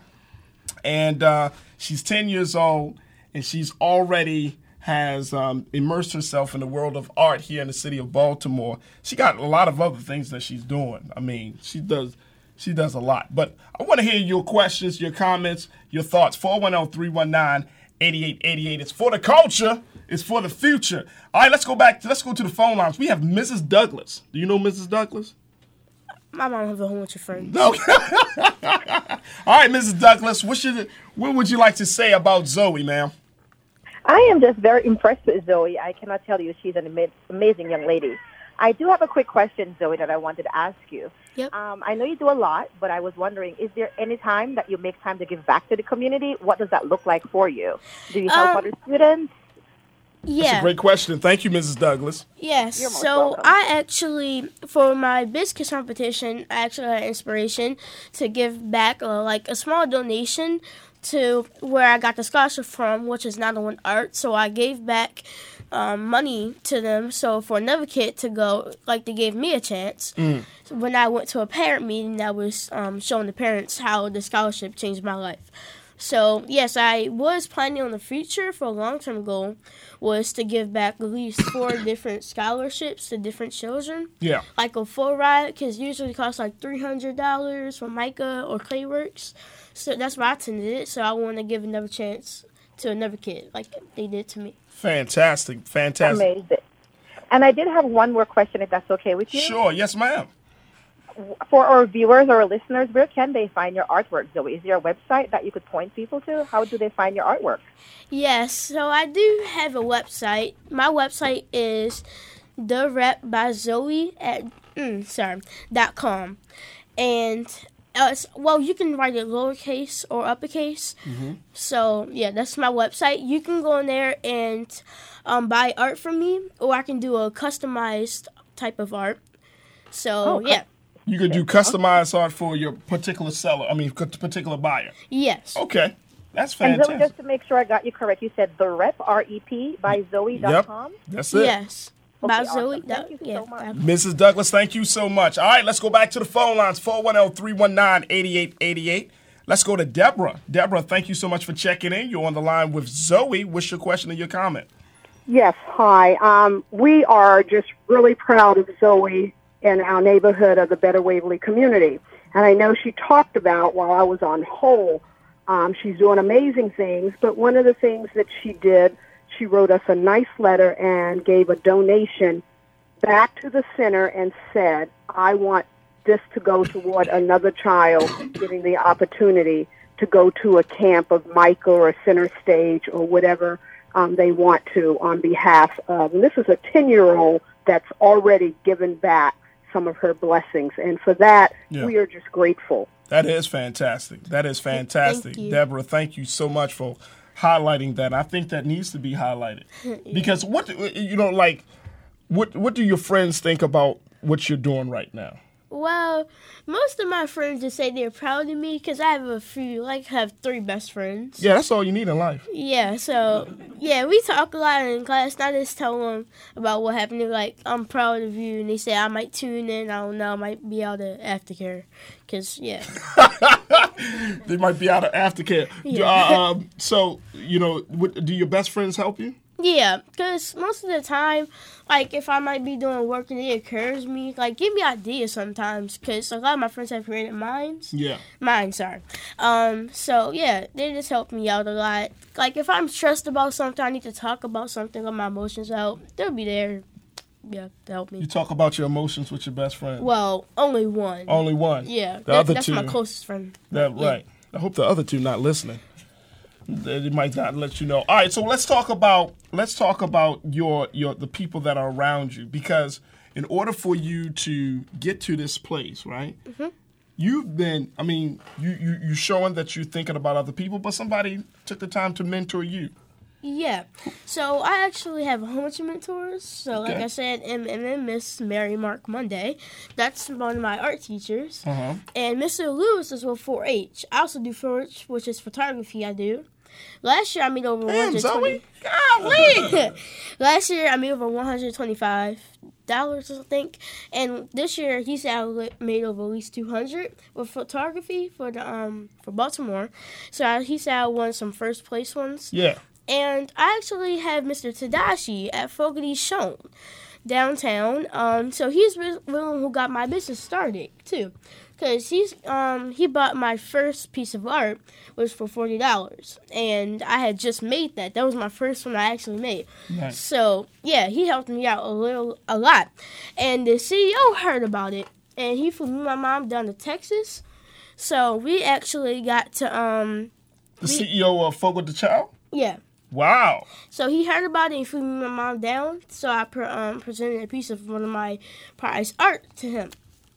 and uh, she's ten years old, and she's already has um, immersed herself in the world of art here in the city of Baltimore. She got a lot of other things that she's doing. I mean, she does she does a lot. But I want to hear your questions, your comments, your thoughts. four one zero, three one nine, eight eight eight eight. It's for the culture. It's for the future. All right, let's go back. To, let's go to the phone lines. We have Missus Douglas. Do you know Missus Douglas? My mom has a whole bunch of friends. No. All right, Missus Douglas, what should what would you like to say about Zoe, ma'am? I am just very impressed with Zoe. I cannot tell you she's an ama- amazing young lady. I do have a quick question, Zoe, that I wanted to ask you. Yep. Um, I know you do a lot, but I was wondering, is there any time that you make time to give back to the community? What does that look like for you? Do you help Um, other students? Yeah. That's a great question. Thank you, Missus Douglas. Yes. You're most So welcome. I actually, for my biscuit competition, I actually had inspiration to give back uh, like a small donation to where I got the scholarship from, which is nine oh one Art. So I gave back um, money to them. So for another kid to go, like they gave me a chance. Mm. So when I went to a parent meeting, I was um, showing the parents how the scholarship changed my life. So, yes, I was planning on the future for a long-term goal was to give back at least four different scholarships to different children. Yeah. Like a full ride, because usually it costs like three hundred dollars for Micah or Clayworks. So that's why I attended it. So I want to give another chance to another kid like they did to me. Fantastic, fantastic. Amazing. And I did have one more question, if that's okay with you. Sure, yes, ma'am. For our viewers or our listeners, where can they find your artwork, Zoe? Is there a website that you could point people to? How do they find your artwork? Yes, so I do have a website. My website is the rep by Zoe at mm, sorry dot com, and uh, it's, well, you can write it lowercase or uppercase. Mm-hmm. So yeah, that's my website. You can go in there and um, buy art from me, or I can do a customized type of art. So Oh, yeah. You could do customized art for your particular seller. I mean, particular buyer. Yes. Okay, that's And fantastic. Zoe, just to make sure I got you correct, you said the rep, R E P, by Zoe dot com? Yep, that's it. Yes. Okay, By awesome. Zoe. Thank you yeah. so much. Missus Douglas, thank you so much. All right, let's go back to the phone lines, four one zero, three one nine, eight eight eight eight. Let's go to Deborah. Deborah, thank you so much for checking in. You're on the line with Zoe. What's your question or your comment? Yes, hi. Um, we are just really proud of Zoe in our neighborhood of the Better Waverly community. And I know she talked about, while I was on hold, um, she's doing amazing things, but one of the things that she did, she wrote us a nice letter and gave a donation back to the center and said, I want this to go toward another child getting the opportunity to go to a camp of Michael or Center Stage or whatever um, they want to on behalf of. And this is a ten-year-old that's already given back some of her blessings. And for that, Yeah. we are just grateful. That is fantastic. That is fantastic. Thank you. Deborah, thank you so much for highlighting that. I think that needs to be highlighted. Because what, you know, like, what what do your friends think about what you're doing right now? Well, most of my friends just say they're proud of me because I have a few, like, have three best friends. Yeah, that's all you need in life. Yeah, so, yeah, we talk a lot in class, and I just tell them about what happened. They're like, I'm proud of you, and they say I might tune in, I don't know, I might be out of aftercare, because, yeah. They might be out of aftercare. Yeah. Uh, um, so, you know, what, do your best friends help you? Yeah, because most of the time, like, if I might be doing work and it occurs to me, like, give me ideas sometimes, because a lot of my friends have creative minds. Yeah. Mine, sorry. Um, so, yeah, they just help me out a lot. Like, if I'm stressed about something, I need to talk about something, let my emotions out, they'll be there, yeah, to help me. You talk about your emotions with your best friend. Well, only one. Only one. Yeah, The that, other that's two. my closest friend. That Yeah. right. I hope the other two not listening. They might not let you know. All right, so let's talk about let's talk about your your the people that are around you, because in order for you to get to this place, right? Mm-hmm. You've been, I mean, you you you showing that you're thinking about other people, but somebody took the time to mentor you. Yeah. So I actually have a whole bunch of mentors. So like Okay. I said, M M M Miss Mary Mark Monday. That's one of my art teachers. Uh-huh. And Mister Lewis is with four H. I also do four H, which is photography I do. Last year I made over Damn, one hundred twenty. Zoe. Golly. Last year I made over one hundred twenty-five dollars, I think. And this year he said I li- made over at least two hundred with photography for the um for Baltimore. So I, he said I won some first place ones. Yeah. And I actually have Mister Tadashi at Fogarty Shown downtown. Um, so he's the one who got my business started too, because he's um he bought my first piece of art, was for forty dollars, and I had just made that. That was my first one I actually made. Nice. So yeah, he helped me out a little, a lot, and the C E O heard about it, and he flew me and my mom down to Texas. So we actually got to um The C E O of Fogo de Chao? yeah. Wow. So he heard about it and flew me and my mom down. So I pre- um, presented a piece of one of my prized art to him.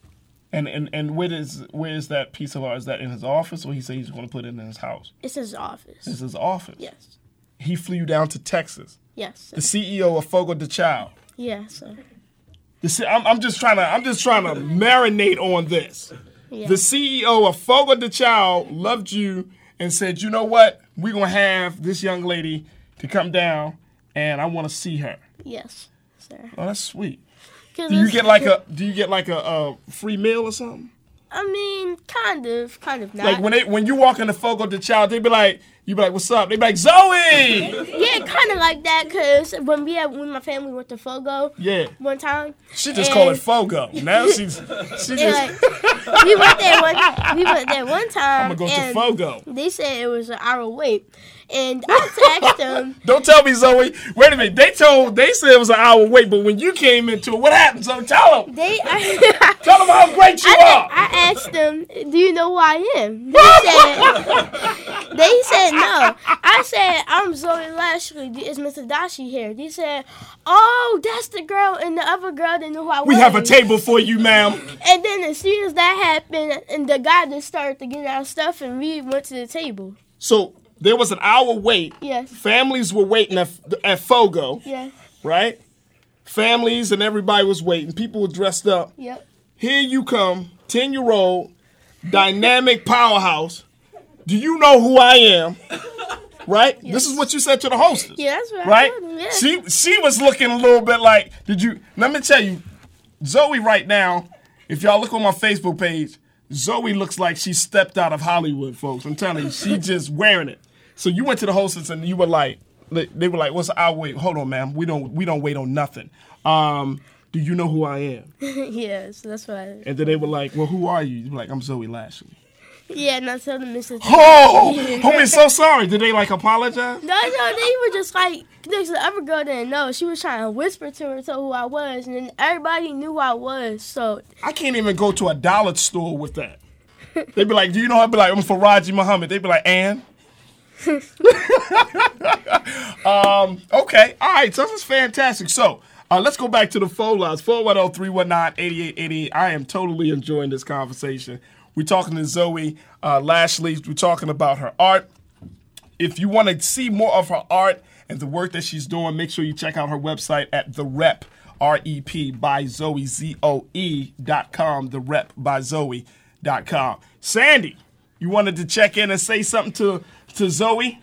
And and and where is where is that piece of art? Is that in his office, or he said he's going to put it in his house? It's his office. It's his office. Yes. He flew you down to Texas. Yes. Sir. The C E O of Fogo de Chao. Yeah. So. The C- I'm, I'm just trying to I'm just trying to marinate on this. Yeah. The C E O of Fogo de Chao loved you and said, you know what? We're gonna have this young lady to come down, and I want to see her. Yes, sir. Oh, that's sweet. 'Cause Do you it's- get like a Do you get like a, a free meal or something? I mean, kind of, kind of not. Like when they when you walk into Fogo de Chao, they be like, you be like, what's up? They be like, Zoe. Yeah, kind of like that. Cause when we had, when my family went to Fogo, Yeah. one time, She just and- call it Fogo. Now she's she and, just. like, we went there one. We went there one time. I'ma go to and Fogo. They said it was an hour wait, And I asked them. Don't tell me, Zoe. Wait a minute. They told. They said it was an hour wait, but when you came into it, what happened? So tell them. They. I, tell them how great you I, are. I asked them, "Do you know who I am?" They said. They said no. I said, "I'm Zoe Lashley. Is Mister Dashi here?" They said, "Oh, that's the girl and the other girl that knew who I was." We have a table for you, ma'am. And then as soon as that happened, and the guy just started to get our stuff, and we went to the table. So there was an hour wait. Yes. Families were waiting at, at Fogo. Yes. Right? Families and everybody was waiting. People were dressed up. Yep. Here you come, ten-year-old, dynamic powerhouse. Do you know who I am? Right? Yes. This is what you said to the hostess. Yeah, that's right. Right? Them, yeah. She she was looking a little bit like, did you, let me tell you, Zoe right now, if y'all look on my Facebook page, Zoe looks like she stepped out of Hollywood, folks. I'm telling you, she just wearing it. So you went to the hostess and you were like, they were like, what's our wait? Hold on, ma'am. We don't we don't wait on nothing. Um, do you know who I am? Yes, that's right. And then they were like, well, who are you? You were like, I'm Zoe Lashley. Yeah, and I told them Missus Oh, homie, so sorry. Did they like apologize? No, no, they were just like, because the other girl didn't know. She was trying to whisper to her, to who I was, and then everybody knew who I was. So I can't even go to a dollar store with that. They'd be like, do you know? I'd be like, I'm Faraji Muhammad. They'd be like, Ann? um, okay, all right, so this is fantastic. So uh, let's go back to the phone lines. four one zero, three one nine, eight eight eight eight. I am totally enjoying this conversation. We're talking to Zoe uh, Lashley. We're talking about her art. If you want to see more of her art and the work that she's doing, make sure you check out her website at The Rep, R E P, by Zoe, Z O E dot com, The Rep by Zoe dot com. Sandy, you wanted to check in and say something to, to Zoe?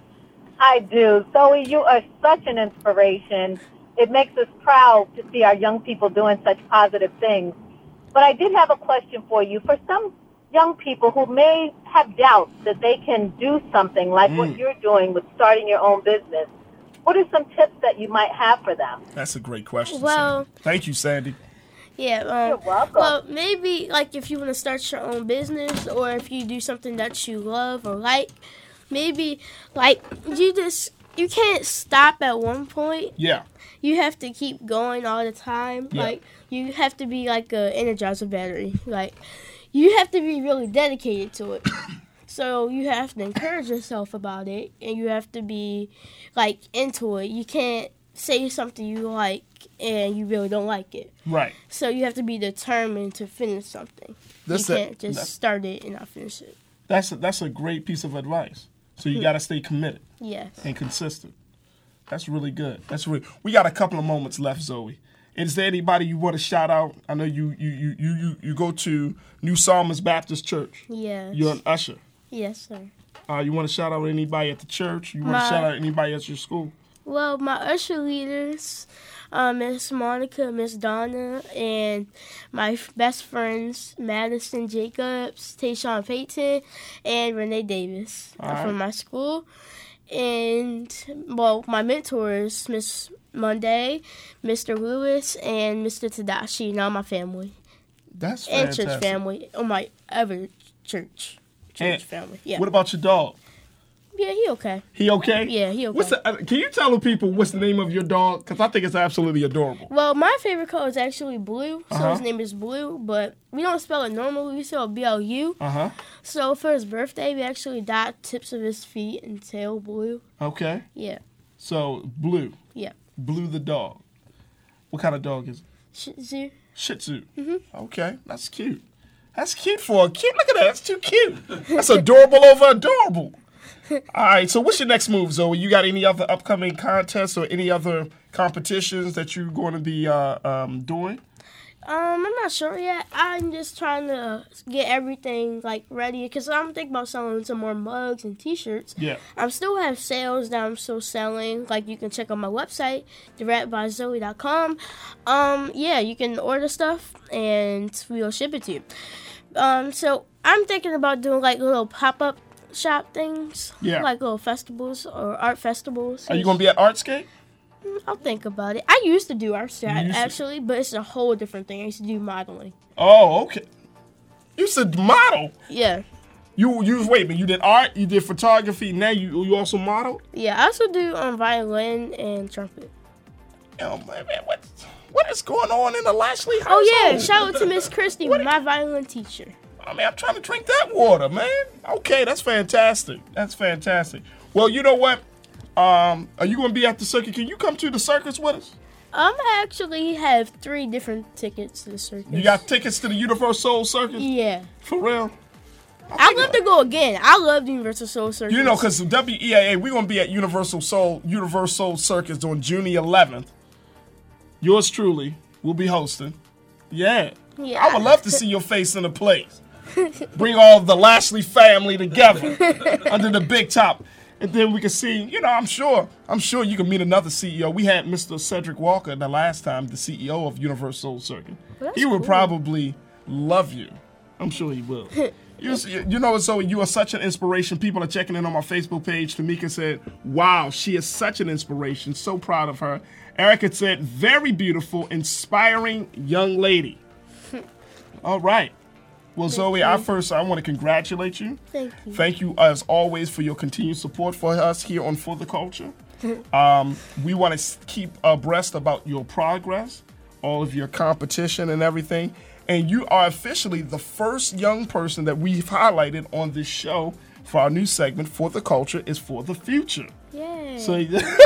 I do. Zoe, you are such an inspiration. It makes us proud to see our young people doing such positive things. But I did have a question for you. For some young people who may have doubts that they can do something like mm. what you're doing with starting your own business, what are some tips that you might have for them? That's a great question, well, Sandy. Thank you, Sandy. Yeah. Um, You're welcome. Well, maybe like if you want to start your own business or if you do something that you love or like, maybe like you just, you can't stop at one point. Yeah. You have to keep going all the time. Yeah. Like, you have to be like a Energizer battery. Like, you have to be really dedicated to it. So you have to encourage yourself about it, and you have to be like into it. You can't say something you like and you really don't like it. Right. So you have to be determined to finish something. That's you can't a, just start it and not finish it. That's a, that's a great piece of advice. So you got to stay committed. Yes. And consistent. That's really good. That's really. We got a couple of moments left, Zoe. Is there anybody you want to shout out? I know you you you you you, you go to New Psalmist Baptist Church. Yes. You're an usher. Yes, sir. Uh, you want to shout out anybody at the church? You want my, to shout out anybody at your school? Well, my usher leaders, uh, Miss Monica, Miss Donna, and my f- best friends, Madison Jacobs, Tayshawn Payton, and Renee Davis uh, right. from my school. And, well, my mentors, Miss Monday, Mister Lewis, and Mister Tadashi, and all my family. That's fantastic. And church family, or my other church, church and family. Yeah. What about your dog? Yeah, he okay. He okay? Yeah, he okay. What's the, uh, can you tell the people what's the name of your dog? Because I think it's absolutely adorable. Well, my favorite color is actually blue, so uh-huh. his name is Blue, but we don't spell it normally. We spell B L U. Uh-huh. So for his birthday, we actually dyed tips of his feet and tail blue. Okay. Yeah. So, Blue. Yeah. Blue the dog. What kind of dog is it? Shih Tzu. Shih Tzu. Mm-hmm. Okay, that's cute. That's cute for a cute. Look at that. That's too cute. That's adorable over adorable. All right, so what's your next move, Zoe? You got any other upcoming contests or any other competitions that you're going to be uh, um, doing? Um, I'm not sure yet. I'm just trying to get everything like ready because I'm thinking about selling some more mugs and T-shirts. Yeah. I still have sales that I'm still selling. Like you can check on my website, the rep by zoe dot com. Um, yeah, you can order stuff and we'll ship it to you. Um, so I'm thinking about doing like little pop-up shop things. Yeah. Like little festivals or art festivals. Are you gonna be at Artscape? I'll think about it. I used to do Artscape actually, to. but it's a whole different thing. I used to do modeling. Oh, okay. You used to model? Yeah. You you wait a minute. You did art. You did photography. Now you you also modeled. Yeah, I also do um, violin and trumpet. Oh man, man, what what is going on in the Lashley household? Oh yeah, shout out to Miss Christie, my violin teacher. I mean, I'm trying to drink that water, man. Okay, that's fantastic. That's fantastic. Well, you know what? Um, are you going to be at the circus? Can you come to the circus with us? Um, I actually have three different tickets to the circus. You got tickets to the Universal Soul Circus? Yeah. For real? I'd love to go again. I love the Universal Soul Circus. You know, because W E A A, we're going to be at Universal Soul Universal Soul Circus on June eleventh. Yours truly will be hosting. Yeah. Yeah. I would love to see your face in the place. Bring all the Lashley family together under the big top. And then we can see, you know, I'm sure, I'm sure you can meet another C E O. We had Mister Cedric Walker the last time, the C E O of Universal Soul Circus. Well, he would cool. probably love you. I'm sure he will. you, you know, so you are such an inspiration. People are checking in on my Facebook page. Tamika said, wow, she is such an inspiration. So proud of her. Erica said, very beautiful, inspiring young lady. All right. Well, Thank Zoe, you. I first, I want to congratulate you. Thank you. Thank you, as always, for your continued support for us here on For the Culture. um, we want to keep abreast about your progress, all of your competition and everything. And you are officially the first young person that we've highlighted on this show for our new segment, For the Culture is for the Future. Yay. So,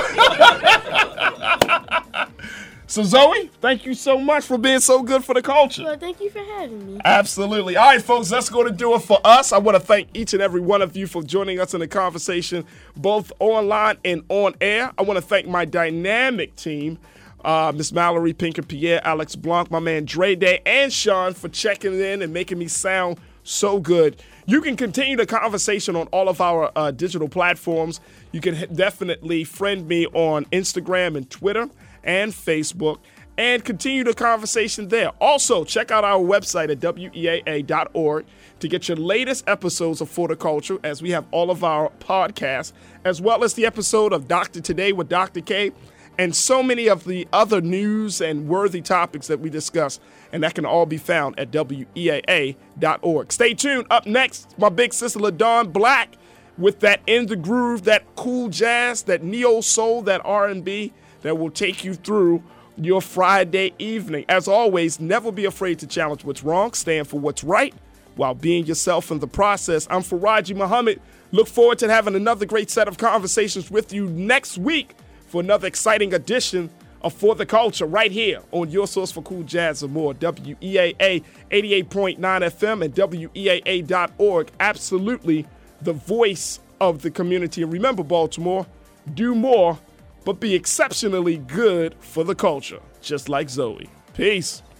So, Zoe, thank you so much for being so good for the culture. Well, thank you for having me. Absolutely. All right, folks, that's going to do it for us. I want to thank each and every one of you for joining us in the conversation, both online and on air. I want to thank my dynamic team, uh, Miss Mallory, Pinker Pierre, Alex Blanc, my man Dre Day, and Sean for checking in and making me sound so good. You can continue the conversation on all of our uh, digital platforms. You can h- definitely friend me on Instagram and Twitter and Facebook, and continue the conversation there. Also, check out our website at W E A A dot org to get your latest episodes of For the Culture, as we have all of our podcasts, as well as the episode of Doctor Today with Doctor K, and so many of the other news and worthy topics that we discuss, and that can all be found at W E A A dot org. Stay tuned. Up next, my big sister LaDawn Black with that In the Groove, that cool jazz, that neo soul, that R and B, that will take you through your Friday evening. As always, never be afraid to challenge what's wrong, stand for what's right, while being yourself in the process. I'm Faraji Muhammad. Look forward to having another great set of conversations with you next week for another exciting edition of For the Culture right here on your source for cool jazz and more, W E A A eighty-eight point nine F M and W E A A dot org. Absolutely the voice of the community. And remember, Baltimore, do more, but be exceptionally good for the culture, just like Zoe. Peace.